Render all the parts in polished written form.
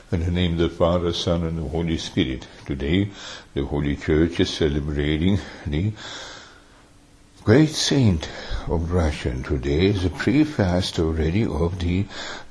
In the name of the Father, Son, and the Holy Spirit. Today, the Holy Church is celebrating the great saint of Russia. And today is a pre-fast already of the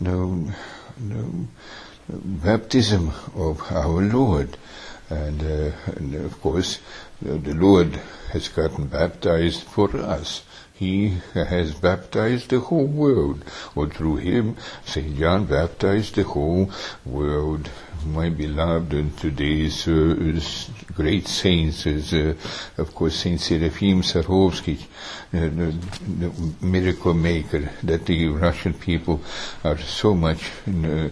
baptism of our Lord. And of course, the Lord has gotten baptized for us. He has baptized the whole world, or through him, St. John baptized the whole world. My beloved, and today's great saints is, of course, Saint Seraphim Sarovsky, the miracle maker that the Russian people are so much in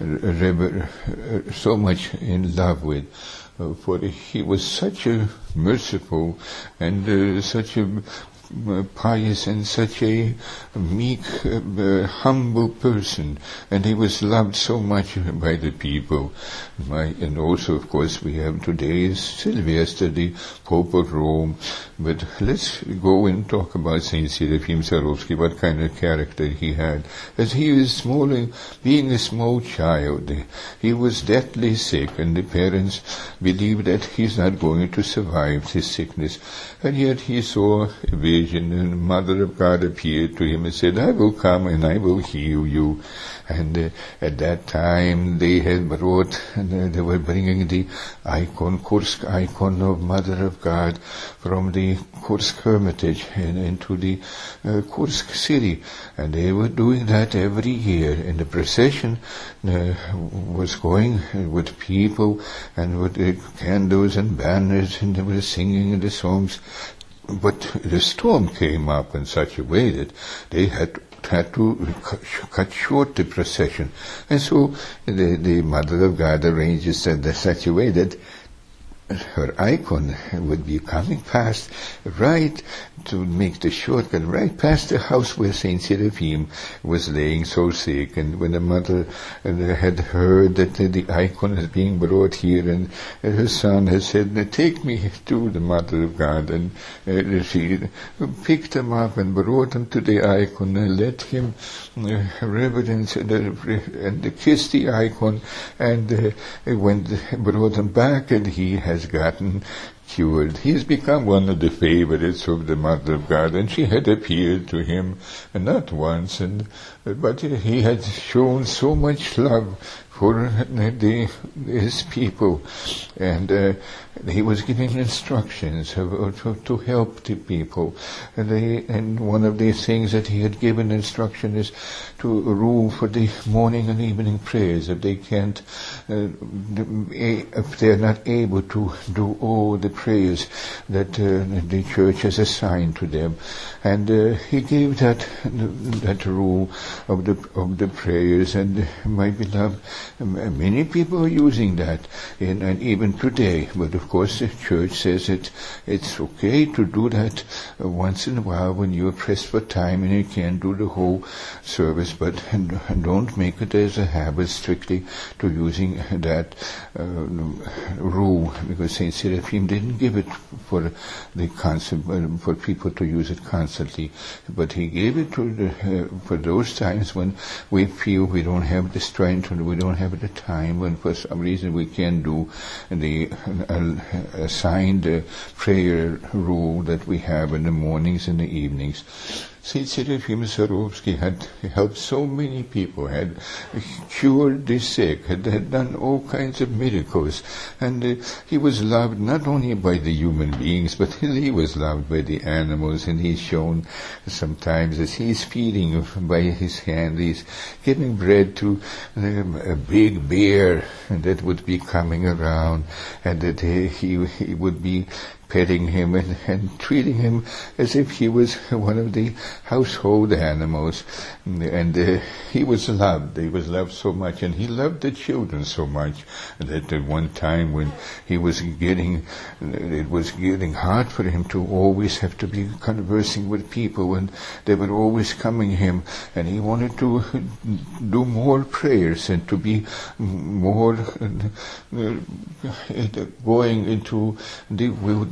love with. For he was such a merciful and such a pious and such a meek, humble person, and he was loved so much by the people. And also, of course, we have today is Sylvester, the Pope of Rome. But let's go and talk about Saint Seraphim Sarovsky, what kind of character he had. As he was small, being a small child, he was deathly sick, and the parents believed that he's not going to survive his sickness. And yet he saw a vision, and the Mother of God appeared to him and said, I will come and I will heal you. And at that time they had brought, they were bringing the icon, Kursk icon of Mother of God from the Kursk Hermitage into the Kursk city. And they were doing that every year. And the procession was going with people and with candles and banners, and they were singing the songs. But the storm came up in such a way that they had to cut short the procession. And so the Mother of God arranges it in such a way that her icon would be coming past, right, to make the shortcut, right past the house where Saint Seraphim was laying so sick. And when the mother had heard that the icon is being brought here, and her son had said, take me to the Mother of God, and she picked him up and brought him to the icon and let him reverence and kiss the icon, and brought him back, and he has gotten cured. He's become one of the favorites of the Mother of God, and she had appeared to him, and not once, but he had shown so much love for his people, and he was giving instructions to help the people. And one of the things that he had given instruction is to rule for the morning and evening prayers. If they can't, if they're not able to do all the prayers that the church has assigned to them, and he gave that rule of the prayers. And my beloved, many people are using that, and even today. But of course, the church says it's okay to do that once in a while when you're pressed for time and you can't do the whole service. But don't make it as a habit strictly to using that rule, because Saint Seraphim didn't give it for the concept for people to use it constantly, but he gave it for those times when we feel we don't have the strength or we don't have the time, when for some reason we can't do the assigned prayer rule that we have in the mornings and the evenings. Saint Seraphim Sarovsky had helped so many people, had cured the sick, had done all kinds of miracles, and he was loved not only by the human beings, but he was loved by the animals. And he's shown sometimes as he's feeding by his hand, he's giving bread to a big bear that would be coming around, and that he would be petting him and treating him as if he was one of the household animals. And he was loved. He was loved so much, and he loved the children so much that at one time when it was getting hard for him to always have to be conversing with people, and they were always coming him, and he wanted to do more prayers and to be more going into the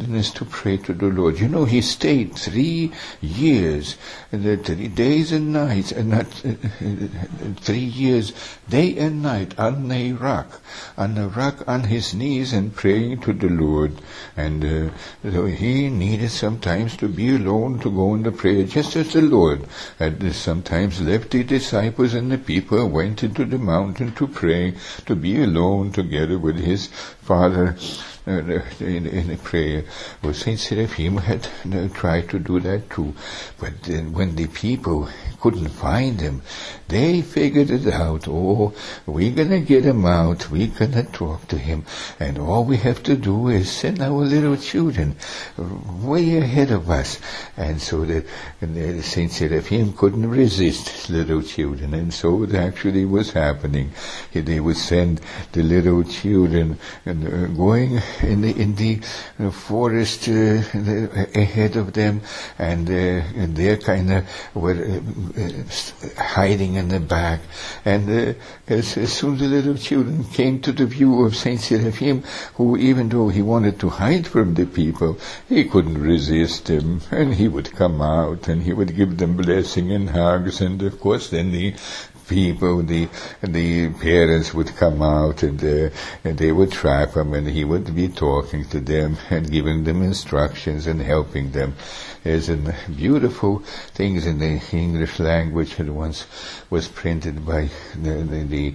willingness to pray to the Lord. You know, he stayed 3 years, 3 days and nights, and not 3 years, day and night, on a rock on his knees and praying to the Lord. And so he needed sometimes to be alone to go in the prayer, just as the Lord had sometimes left the disciples and the people, went into the mountain to pray, to be alone together with his Father in a prayer. Well, Saint Seraphim had tried to do that too, but when the people couldn't find him, they figured it out. Oh, we're gonna get him out, we're gonna talk to him, and all we have to do is send our little children way ahead of us. And so that Saint Seraphim couldn't resist little children, and so it actually was happening. They would send the little children going in the forest ahead of them, and they kind of were hiding in the back. And as soon as the little children came to the view of Saint Seraphim, who, even though he wanted to hide from the people, he couldn't resist them, and he would come out and he would give them blessing and hugs, and of course then the people, the parents would come out, and they would trap him, and he would be talking to them and giving them instructions and helping them. There's beautiful things in the English language that once was printed by in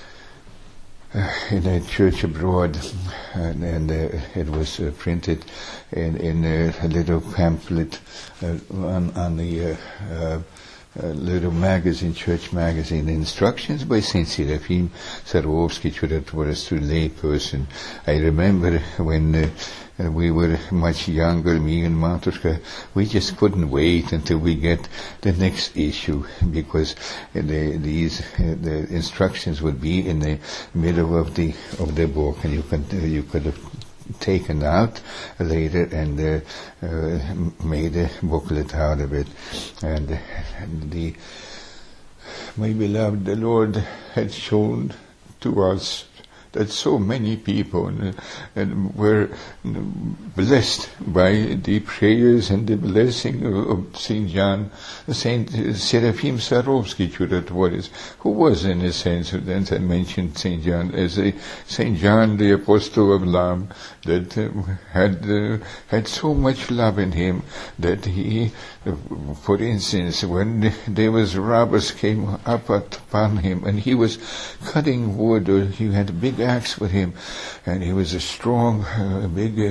a church abroad, and it was printed in a little pamphlet on the little magazine, church magazine, Instructions by Saint Seraphim Sarovsky Churatvoras to lay person. I remember when we were much younger, me and Matushka, we just couldn't wait until we get the next issue, because the instructions would be in the middle of the book, and you could have taken out later and made a booklet out of it. And my beloved, the Lord had shown to us that so many people were blessed by the prayers and the blessing of Saint Seraphim Sarovsky Churatvoras, who was, in a sense, as I mentioned Saint John, as Saint John the Apostle of Love, that had so much love in him that he, for instance, when there was robbers came up upon him and he was cutting wood, or he had a big axe with him, and he was a strong, big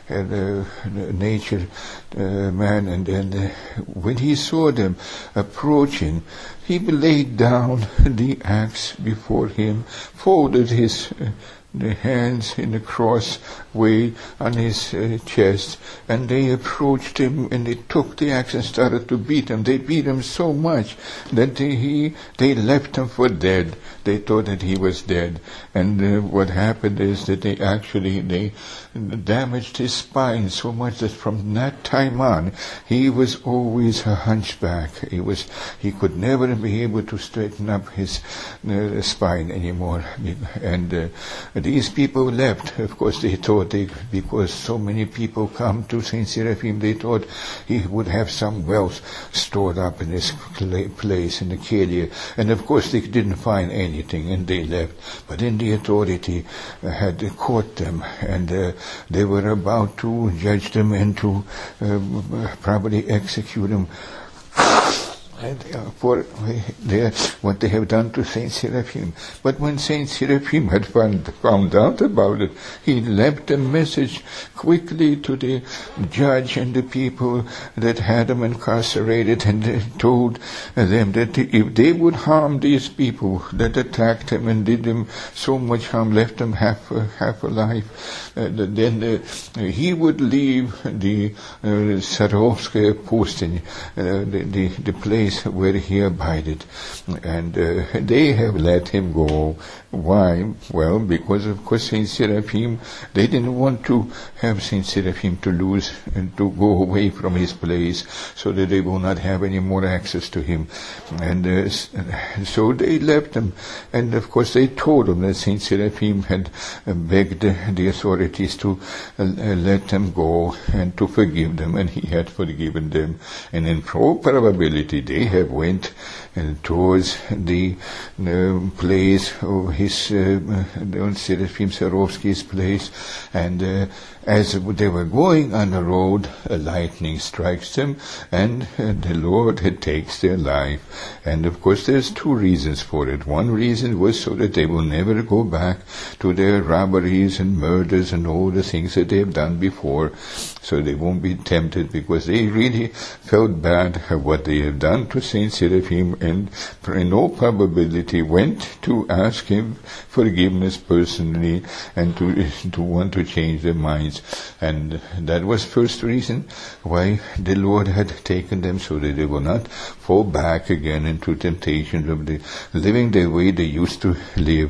natured man, and then when he saw them approaching, he laid down the axe before him, folded his the hands in a cross way on his chest, and they approached him and they took the axe and started to beat him. They beat him so much that they left him for dead. They thought that he was dead, and what happened is that they damaged his spine so much that from that time on he was always a hunchback. He could never be able to straighten up his spine anymore, and these people left. Of course, they thought because so many people come to Saint Seraphim, they thought he would have some wealth stored up in this place in the Kelia, and of course they didn't find anything, and they left. But then the authority had caught them, and they were about to judge them and to probably execute them. And for what they have done to Saint Seraphim. But when Saint Seraphim had found out about it, he left a message quickly to the judge and the people that had him incarcerated, and told them that if they would harm these people that attacked him and did him so much harm, left him half alive, then he would leave the Sarovskaya Pustin, the place place where he abided. And they have let him go. Why? Well, because of course Saint Seraphim, they didn't want to have Saint Seraphim to lose and to go away from his place, so that they will not have any more access to him. And so they left him. And of course they told him that Saint Seraphim had begged the authorities to let them go and to forgive them, and he had forgiven them. And in all probability they have went towards the place of his Seraphim Sarovsky's place, and as they were going on the road, a lightning strikes them, and the Lord takes their life. And of course there's two reasons for it. One reason was so that they will never go back to their robberies and murders and all the things that they have done before, so they won't be tempted, because they really felt bad what they have done to Saint Seraphim, and in all probability went to ask him forgiveness personally and to want to change their minds. And that was first reason why the Lord had taken them, so that they will not fall back again into temptations of the living the way they used to live,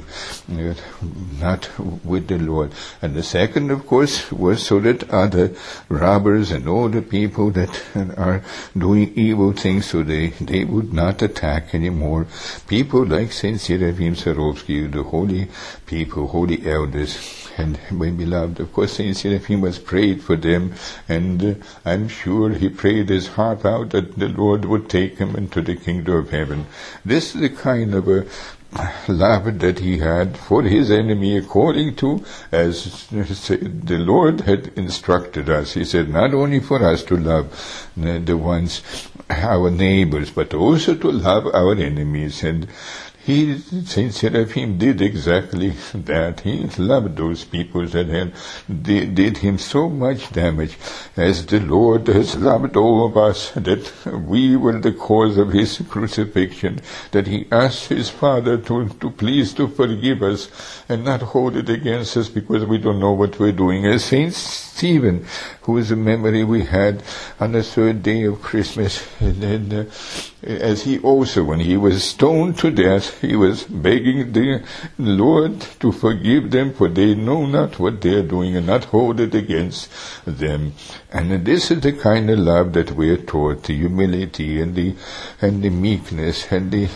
not with the Lord. And the second, of course, was so that other robbers and all the people that are doing evil things, so they would not attack anymore people like Saint Seraphim Sarovsky, the holy people, holy elders. And my beloved, of course, Saint Seraphim was prayed for them, and I'm sure he prayed his heart out that the Lord would take him into the kingdom of heaven. This is the kind of a love that he had for his enemy, according to as the Lord had instructed us. He said not only for us to love the ones, our neighbors, but also to love our enemies. And Saint Seraphim did exactly that. He loved those people that did him so much damage, as the Lord has loved all of us, that we were the cause of his crucifixion, that he asked his Father to please to forgive us and not hold it against us because we don't know what we're doing. As Saint Stephen, whose memory we had on the third day of Christmas, and as he also, when he was stoned to death, he was begging the Lord to forgive them, for they know not what they are doing, and not hold it against them. And this is the kind of love that we are taught, the humility and the meekness and the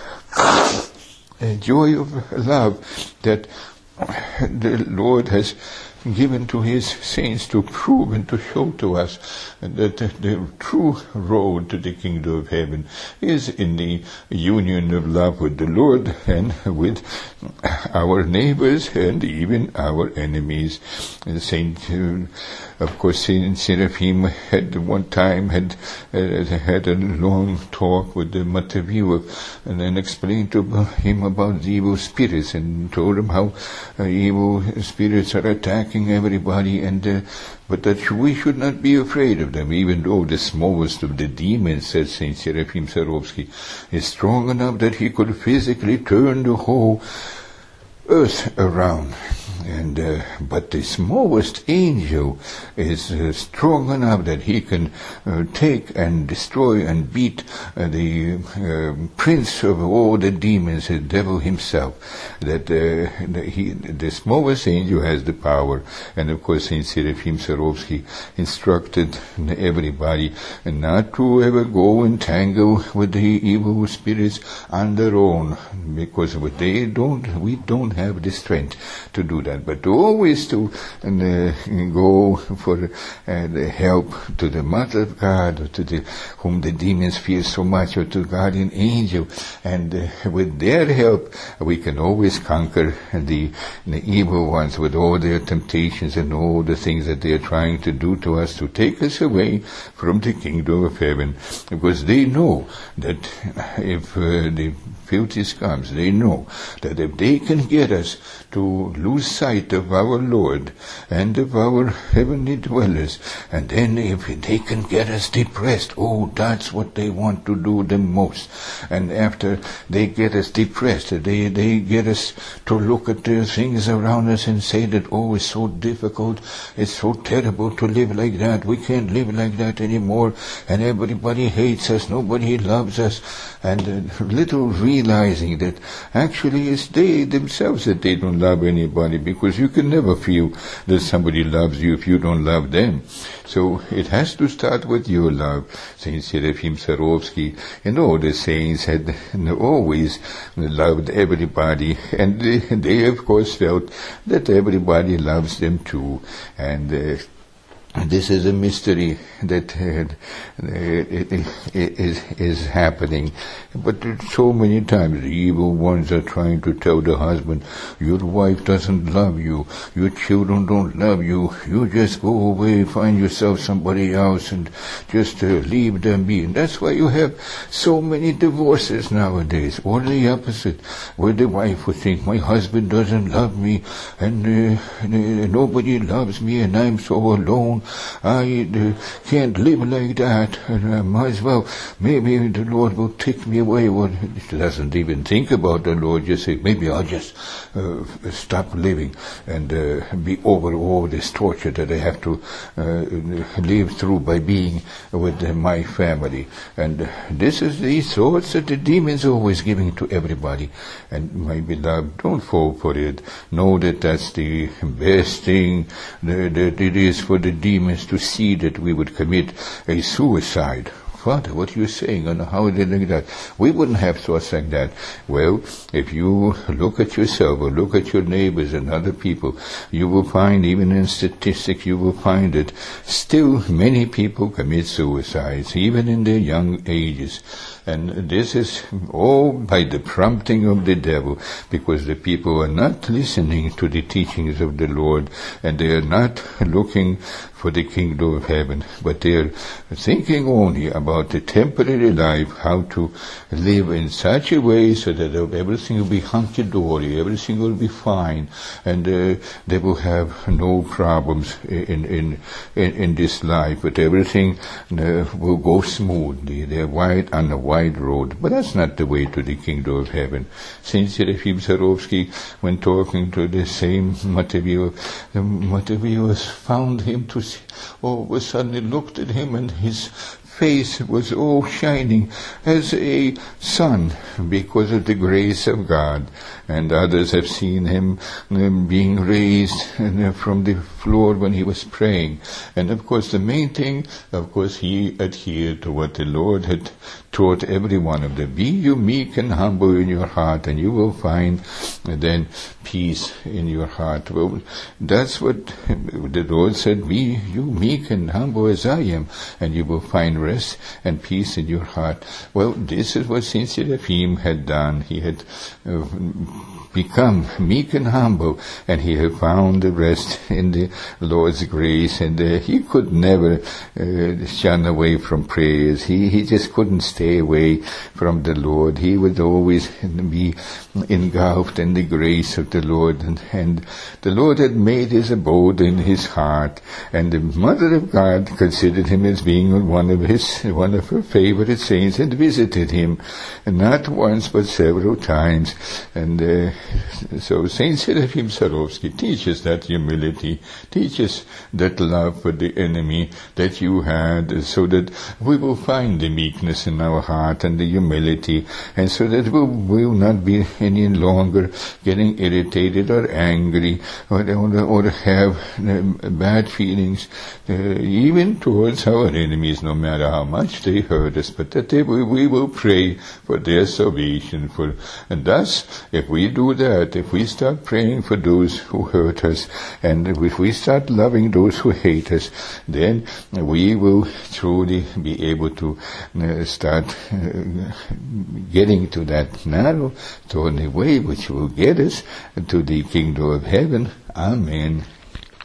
joy of love that the Lord has given to his saints to prove and to show to us that the true road to the kingdom of heaven is in the union of love with the Lord and with our neighbors and even our enemies. And of course, Saint Seraphim had one time had a long talk with the Mataviev, and then explained to him about the evil spirits, and told him how evil spirits are attacking everybody, and but that we should not be afraid of them, even though the smallest of the demons, said Saint Seraphim Sarovsky, is strong enough that he could physically turn the whole earth around. And but the smallest angel is strong enough that he can take and destroy and beat the prince of all the demons, the devil himself. That the smallest angel has the power. And of course, Saint Seraphim Sarovsky instructed everybody not to ever go and tangle with the evil spirits on their own, because we don't have the strength to do that. But always to go for the help to the Mother of God, or to whom the demons fear so much, or to guardian angel, and with their help we can always conquer the evil ones with all their temptations and all the things that they are trying to do to us to take us away from the kingdom of heaven. Because they know that if the filthy scums, they know that if they can get us to lose sight of our Lord and of our heavenly dwellers. And then if they can get us depressed, that's what they want to do the most. And after they get us depressed, they get us to look at the things around us and say that, it's so difficult, it's so terrible to live like that, we can't live like that anymore, and everybody hates us, nobody loves us, and little realizing that actually it's they themselves that they don't love anybody, because you can never feel that somebody loves you if you don't love them. So it has to start with your love. Saint Seraphim Sarovsky and all the saints had always loved everybody, and they of course felt that everybody loves them too. And this is a mystery that is happening. But so many times the evil ones are trying to tell the husband, your wife doesn't love you, your children don't love you, you just go away, find yourself somebody else and just leave them be. And that's why you have so many divorces nowadays, or the opposite, where the wife would think, my husband doesn't love me, and nobody loves me, and I'm so alone, I can't live like that, and I might as well, maybe the Lord will take me away. Well, he doesn't even think about the Lord, just say, maybe I'll just stop living and be over all this torture that I have to live through by being with my family. And this is these thoughts that the demons are always giving to everybody. And my beloved, don't fall for it. Know that that's the best thing that it is for the demons to see that we would commit a suicide. Father, what are you saying? And how did they do that? We wouldn't have thoughts like that. Well, if you look at yourself or look at your neighbors and other people, you will find, even in statistics, you will find that still many people commit suicides, even in their young ages. And this is all by the prompting of the devil, because the people are not listening to the teachings of the Lord, and they are not looking for the kingdom of heaven, but they are thinking only about the temporary life, how to live in such a way so that everything will be hunky-dory, everything will be fine, and they will have no problems in this life, but everything will go smoothly. They're on a wide road. But that's not the way to the kingdom of heaven. Saint Seraphim Sarovsky, when talking to the same Matthews found him to see, all of a sudden he looked at him and his face was all shining as a sun because of the grace of God. And others have seen him being raised from the floor when he was praying. And of course the main thing, he adhered to what the Lord had taught every one of them. Be you meek and humble in your heart, and you will find then peace in your heart. Well, that's what the Lord said, be you meek and humble as I am, and you will find rest and peace in your heart. Well, this is what Saint Seraphim had done. He had become meek and humble, and he had found the rest in the Lord's grace, and he could never shun away from prayers. He just couldn't stay away from the Lord. He would always be engulfed in the grace of the Lord, and the Lord had made his abode in his heart, and the Mother of God considered him as being one of her favorite saints, and visited him, and not once but several times. And so Saint Seraphim Sarovsky teaches that humility, teaches that love for the enemy that you had, so that we will find the meekness in our heart and the humility, and so that we will not be any longer getting irritated or angry or have bad feelings even towards our enemies, no matter how much they hurt us, but that we will pray for their salvation. And thus, if we do that, if we start praying for those who hurt us, and if we start loving those who hate us, then we will truly be able to start getting to that narrow, thorny way which will get us to the kingdom of heaven. Amen.